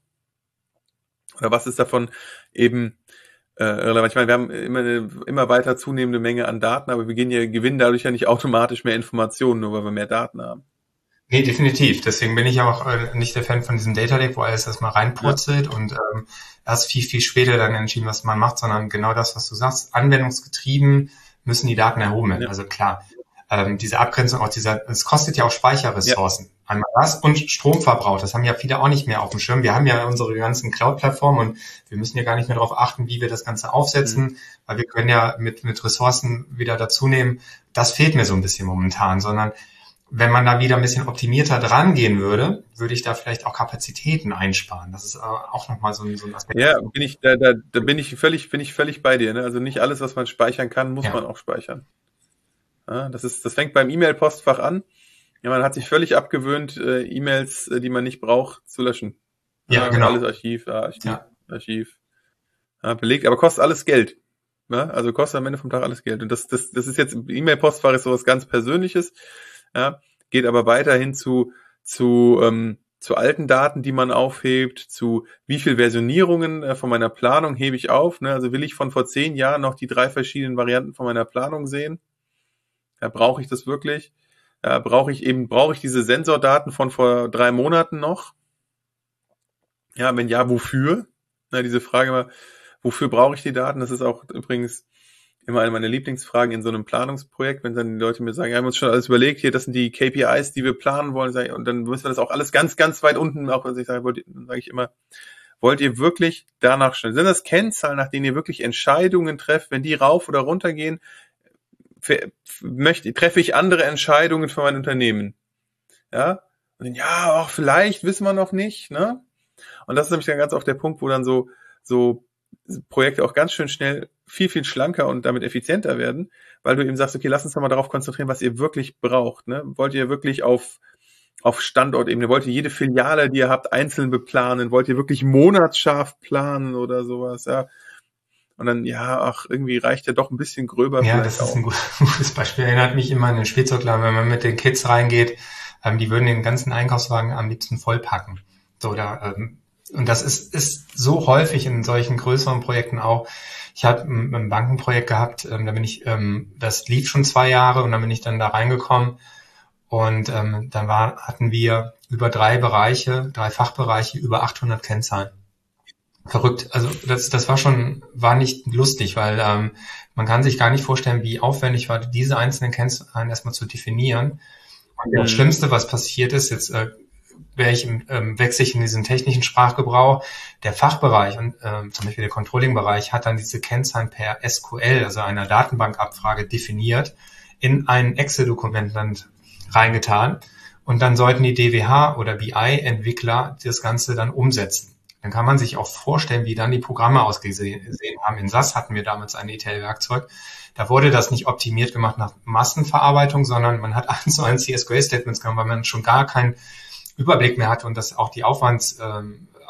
Oder was ist davon eben äh, relevant? Ich meine, wir haben immer eine immer weiter zunehmende Menge an Daten, aber wir gehen ja, gewinnen dadurch ja nicht automatisch mehr Informationen, nur weil wir mehr Daten haben. Nee, definitiv. Deswegen bin ich auch äh, nicht der Fan von diesem Data Lake, wo alles erstmal reinpurzelt ja. und ähm, erst viel, viel später dann entschieden, was man macht, sondern genau das, was du sagst, anwendungsgetrieben müssen die Daten erhoben werden. Ja. Also klar, ähm, diese Abgrenzung, auch dieser, es kostet ja auch Speicherressourcen. Ja. Einmal das und Stromverbrauch, das haben ja viele auch nicht mehr auf dem Schirm. Wir haben ja unsere ganzen Cloud-Plattformen und wir müssen ja gar nicht mehr darauf achten, wie wir das Ganze aufsetzen, mhm. weil wir können ja mit, mit Ressourcen wieder dazu nehmen. Das fehlt mir so ein bisschen momentan, sondern wenn man da wieder ein bisschen optimierter dran gehen würde, würde ich da vielleicht auch Kapazitäten einsparen. Das ist äh, auch nochmal so ein, so ein Aspekt. Ja, bin ich, da, da, da bin ich völlig, bin ich völlig bei dir. Ne? Also nicht alles, was man speichern kann, muss ja. man auch speichern. Ja, das ist, das fängt beim E-Mail-Postfach an. Ja, man hat sich völlig abgewöhnt, äh, E-Mails, äh, die man nicht braucht, zu löschen. Ja, ja genau. Alles Archiv, ja, Archiv, ja. Archiv. Ja, belegt, aber kostet alles Geld. Ja? Also kostet am Ende vom Tag alles Geld. Und das, das, das ist jetzt, E-Mail-Postfach ist sowas ganz Persönliches. Ja, geht aber weiterhin zu zu ähm, zu alten Daten, die man aufhebt, zu wie viel Versionierungen äh, von meiner Planung hebe ich auf. Ne? Also will ich von vor zehn Jahren noch die drei verschiedenen Varianten von meiner Planung sehen? Ja, brauche ich das wirklich? Ja, brauche ich eben brauche ich diese Sensordaten von vor drei Monaten noch? Ja, wenn ja, wofür? Na, diese Frage immer, wofür brauche ich die Daten? Das ist auch übrigens immer eine meiner Lieblingsfragen in so einem Planungsprojekt, wenn dann die Leute mir sagen, ja, wir haben uns schon alles überlegt, hier, das sind die K P Is, die wir planen wollen, und dann müssen wir das auch alles ganz, ganz weit unten, auch was ich sage, dann sage ich immer, wollt ihr wirklich danach stellen? Sind das Kennzahlen, nach denen ihr wirklich Entscheidungen trefft, wenn die rauf oder runter gehen, möchte, treffe ich andere Entscheidungen für mein Unternehmen? Ja? Und dann, ja, auch vielleicht, wissen wir noch nicht, ne? Und das ist nämlich dann ganz oft der Punkt, wo dann so, so Projekte auch ganz schön schnell viel, viel schlanker und damit effizienter werden, weil du eben sagst, okay, lass uns doch mal darauf konzentrieren, was ihr wirklich braucht. Ne? Wollt ihr wirklich auf auf Standortebene, wollt ihr jede Filiale, die ihr habt, einzeln beplanen? Wollt ihr wirklich monatsscharf planen oder sowas? Ja. Und dann, ja, ach, irgendwie reicht ja doch ein bisschen gröber. Ja, das ist auch ein gutes Beispiel. Erinnert mich immer an den Spielzeugladen, wenn man mit den Kids reingeht, ähm, die würden den ganzen Einkaufswagen am liebsten vollpacken. So, da, ähm, und das ist, ist so häufig in solchen größeren Projekten auch. Ich habe ein, ein Bankenprojekt gehabt, ähm, da bin ich, ähm, das lief schon zwei Jahre und dann bin ich dann da reingekommen und ähm, dann war, hatten wir über drei Bereiche, drei Fachbereiche, über achthundert Kennzahlen. Verrückt. Also das, das war schon, war nicht lustig, weil ähm, man kann sich gar nicht vorstellen, wie aufwendig war, diese einzelnen Kennzahlen erstmal zu definieren. Und das mhm. Schlimmste, was passiert ist, jetzt äh, wäre ich im, ähm, wechsle ich in diesen technischen Sprachgebrauch. Der Fachbereich und ähm, zum Beispiel der Controlling-Bereich hat dann diese Kennzahlen per S Q L, also einer Datenbankabfrage, definiert, in ein Excel-Dokument dann reingetan und dann sollten die D W H oder B I-Entwickler das Ganze dann umsetzen. Dann kann man sich auch vorstellen, wie dann die Programme ausgesehen haben. In S A S hatten wir damals ein E T L-Werkzeug. Da wurde das nicht optimiert gemacht nach Massenverarbeitung, sondern man hat eins zu eins die S Q L-Statements genommen, weil man schon gar keinen Überblick mehr hatte und dass auch die Aufwands, ähm,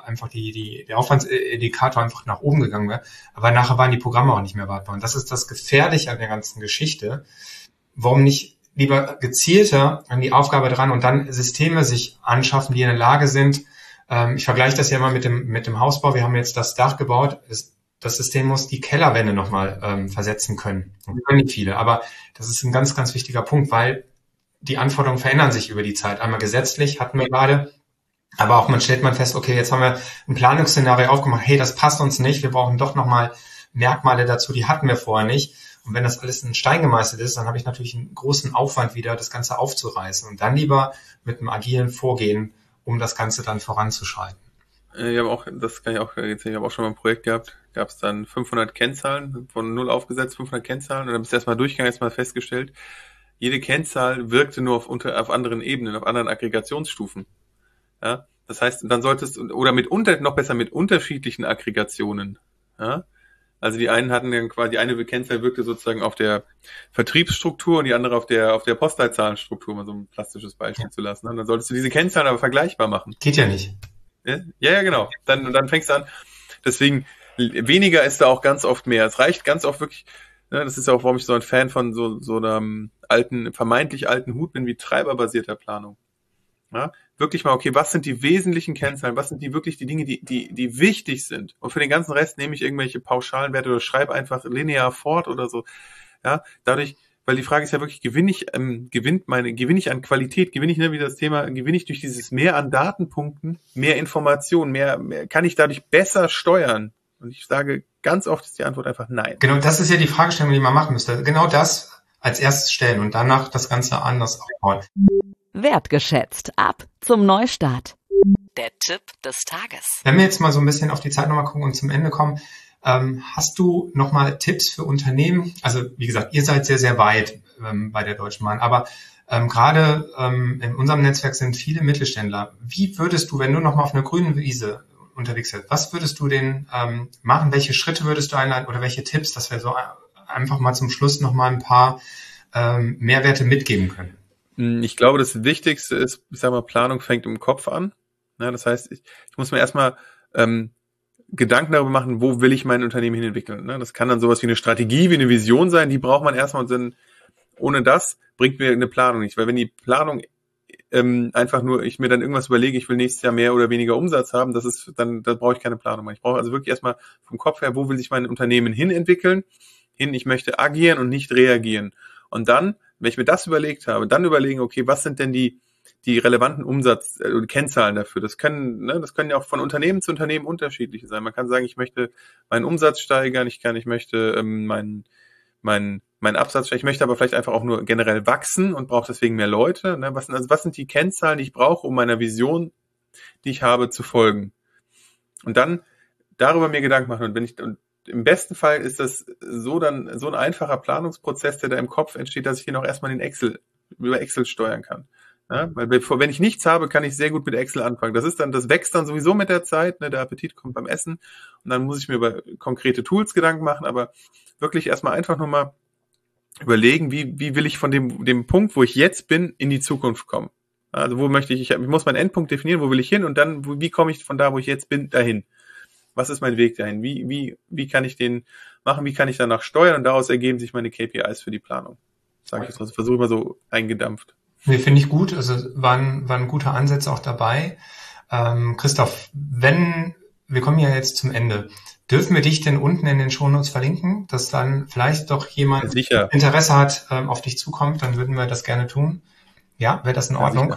einfach die, die, der Aufwandsindikator einfach nach oben gegangen wäre. Aber nachher waren die Programme auch nicht mehr wartbar. Und das ist das Gefährliche an der ganzen Geschichte. Warum nicht lieber gezielter an die Aufgabe dran und dann Systeme sich anschaffen, die in der Lage sind. Ähm, ich vergleiche das ja mal mit dem, mit dem Hausbau. Wir haben jetzt das Dach gebaut. Das, das System muss die Kellerwände nochmal ähm, versetzen können. Das können nicht viele. Aber das ist ein ganz, ganz wichtiger Punkt, weil die Anforderungen verändern sich über die Zeit. Einmal gesetzlich hatten wir gerade, aber auch man stellt man fest, okay, jetzt haben wir ein Planungsszenario aufgemacht, hey, das passt uns nicht, wir brauchen doch nochmal Merkmale dazu, die hatten wir vorher nicht. Und wenn das alles in Stein gemeißelt ist, dann habe ich natürlich einen großen Aufwand wieder, das Ganze aufzureißen und dann lieber mit einem agilen Vorgehen, um das Ganze dann voranzuschreiten. Ich habe auch, das kann ich auch erzählen, ich habe auch schon mal ein Projekt gehabt, gab es dann fünfhundert Kennzahlen, von null aufgesetzt, fünfhundert Kennzahlen und dann bist du erstmal durchgegangen, erstmal festgestellt, jede Kennzahl wirkte nur auf, unter, auf anderen Ebenen, auf anderen Aggregationsstufen. Ja, das heißt, dann solltest du, oder mit unter, noch besser mit unterschiedlichen Aggregationen. Ja, also die einen hatten dann quasi, die eine Kennzahl wirkte sozusagen auf der Vertriebsstruktur und die andere auf der, auf der Postleitzahlenstruktur, mal so ein plastisches Beispiel ja. zu lassen. Und dann solltest du diese Kennzahlen aber vergleichbar machen. Geht ja nicht. Ja, ja, genau. Dann, dann fängst du an. Deswegen, weniger ist da auch ganz oft mehr. Es reicht ganz oft wirklich. Ja, das ist ja auch, warum ich so ein Fan von so, so einem alten, vermeintlich alten Hut bin, wie treiberbasierter Planung. Ja, wirklich mal, okay, was sind die wesentlichen Kennzahlen, was sind die wirklich die Dinge, die, die, die wichtig sind? Und für den ganzen Rest nehme ich irgendwelche pauschalen Werte oder schreibe einfach linear fort oder so. Ja, dadurch, weil die Frage ist ja wirklich, gewinne ich, ähm, gewinnt meine, gewinne ich an Qualität, gewinne ich, ne, wie das Thema, gewinne ich durch dieses Mehr an Datenpunkten, mehr Informationen, mehr, mehr, kann ich dadurch besser steuern? Und ich sage, ganz oft ist die Antwort einfach nein. Genau, das ist ja die Fragestellung, die man machen müsste. Genau das als erstes stellen und danach das Ganze anders aufbauen. Wertgeschätzt. Ab zum Neustart. Der Tipp des Tages. Wenn wir jetzt mal so ein bisschen auf die Zeit nochmal gucken und zum Ende kommen, ähm, hast du nochmal Tipps für Unternehmen? Also wie gesagt, ihr seid sehr, sehr weit ähm, bei der Deutschen Bahn, aber ähm, gerade ähm, in unserem Netzwerk sind viele Mittelständler. Wie würdest du, wenn du nochmal auf einer grünen Wiese unterwegs bist, was würdest du denn ähm, machen? Welche Schritte würdest du einleiten oder welche Tipps, dass wir so einfach mal zum Schluss nochmal ein paar ähm, Mehrwerte mitgeben können? Ich glaube, das Wichtigste ist, ich sag mal, Planung fängt im Kopf an. Ja, das heißt, ich, ich muss mir erstmal ähm, Gedanken darüber machen, wo will ich mein Unternehmen hin entwickeln. Ne? Das kann dann sowas wie eine Strategie, wie eine Vision sein, die braucht man erstmal und dann, ohne das bringt mir eine Planung nicht. Weil wenn die Planung ähm, einfach nur, ich mir dann irgendwas überlege, ich will nächstes Jahr mehr oder weniger Umsatz haben, das ist, dann, da brauche ich keine Planung mehr. Ich brauche also wirklich erstmal vom Kopf her, wo will sich mein Unternehmen hin entwickeln? Hin, ich möchte agieren und nicht reagieren. Und dann, wenn ich mir das überlegt habe, dann überlegen, okay, was sind denn die die relevanten Umsatz- äh, Kennzahlen dafür? Das können, ne, das können ja auch von Unternehmen zu Unternehmen unterschiedliche sein. Man kann sagen, ich möchte meinen Umsatz steigern, ich kann, ich möchte ähm, meinen meinen meinen Absatz steigern, ich möchte aber vielleicht einfach auch nur generell wachsen und brauche deswegen mehr Leute. Ne? Was sind, also was sind die Kennzahlen, die ich brauche, um meiner Vision, die ich habe, zu folgen? Und dann darüber mir Gedanken machen. Und wenn ich und im besten Fall ist das so dann so ein einfacher Planungsprozess, der da im Kopf entsteht, dass ich den auch erstmal in Excel, über Excel steuern kann. Ja, weil bevor, wenn ich nichts habe, kann ich sehr gut mit Excel anfangen. Das ist dann, das wächst dann sowieso mit der Zeit, ne, der Appetit kommt beim Essen und dann muss ich mir über konkrete Tools Gedanken machen, aber wirklich erstmal einfach nur mal überlegen, wie, wie will ich von dem, dem Punkt, wo ich jetzt bin, in die Zukunft kommen. Also wo möchte ich, ich, ich muss meinen Endpunkt definieren, wo will ich hin und dann, wo, wie komme ich von da, wo ich jetzt bin, dahin? Was ist mein Weg dahin? Wie, wie, wie kann ich den machen? Wie kann ich danach steuern? Und daraus ergeben sich meine K P Is für die Planung. Sage ich jetzt, also versuche immer so eingedampft. Nee, finde ich gut. Also waren, waren gute Ansätze auch dabei. Ähm, Christoph, wenn, wir kommen ja jetzt zum Ende. Dürfen wir dich denn unten in den Shownotes verlinken, dass dann vielleicht doch jemand Sicher. Interesse hat, ähm, auf dich zukommt? Dann würden wir das gerne tun. Ja, wäre das in Ordnung?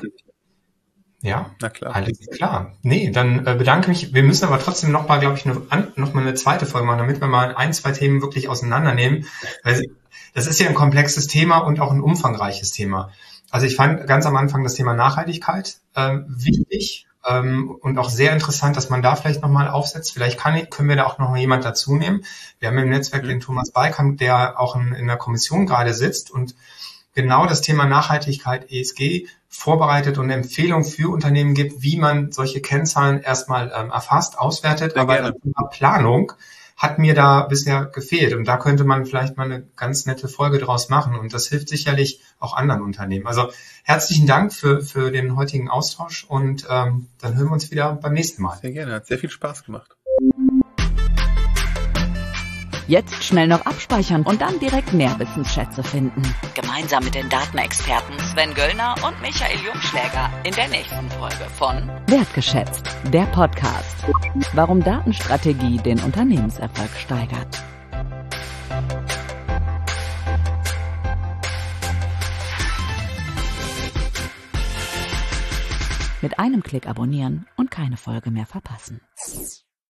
Ja, na klar. Alles klar. Nee, dann äh, bedanke mich. Wir müssen aber trotzdem noch mal, glaube ich, eine, noch mal eine zweite Folge machen, damit wir mal ein, zwei Themen wirklich auseinandernehmen. Weil das ist ja ein komplexes Thema und auch ein umfangreiches Thema. Also ich fand ganz am Anfang das Thema Nachhaltigkeit ähm, wichtig ähm, und auch sehr interessant, dass man da vielleicht nochmal aufsetzt. Vielleicht kann, können wir da auch noch mal jemand dazu nehmen. Wir haben im Netzwerk mhm. den Thomas Balkamp, der auch in, in der Kommission gerade sitzt und genau das Thema Nachhaltigkeit, E S G, vorbereitet und Empfehlungen für Unternehmen gibt, wie man solche Kennzahlen erstmal ähm, erfasst, auswertet. Sehr aber gerne. das Thema Planung hat mir da bisher gefehlt. Und da könnte man vielleicht mal eine ganz nette Folge draus machen. Und das hilft sicherlich auch anderen Unternehmen. Also herzlichen Dank für, für den heutigen Austausch und ähm, dann hören wir uns wieder beim nächsten Mal. Sehr gerne, hat sehr viel Spaß gemacht. Jetzt schnell noch abspeichern und dann direkt mehr Wissensschätze finden. Gemeinsam mit den Datenexperten Sven Göllner und Michael Jungschläger in der nächsten Folge von Wertgeschätzt, der Podcast. Warum Datenstrategie den Unternehmenserfolg steigert. Mit einem Klick abonnieren und keine Folge mehr verpassen.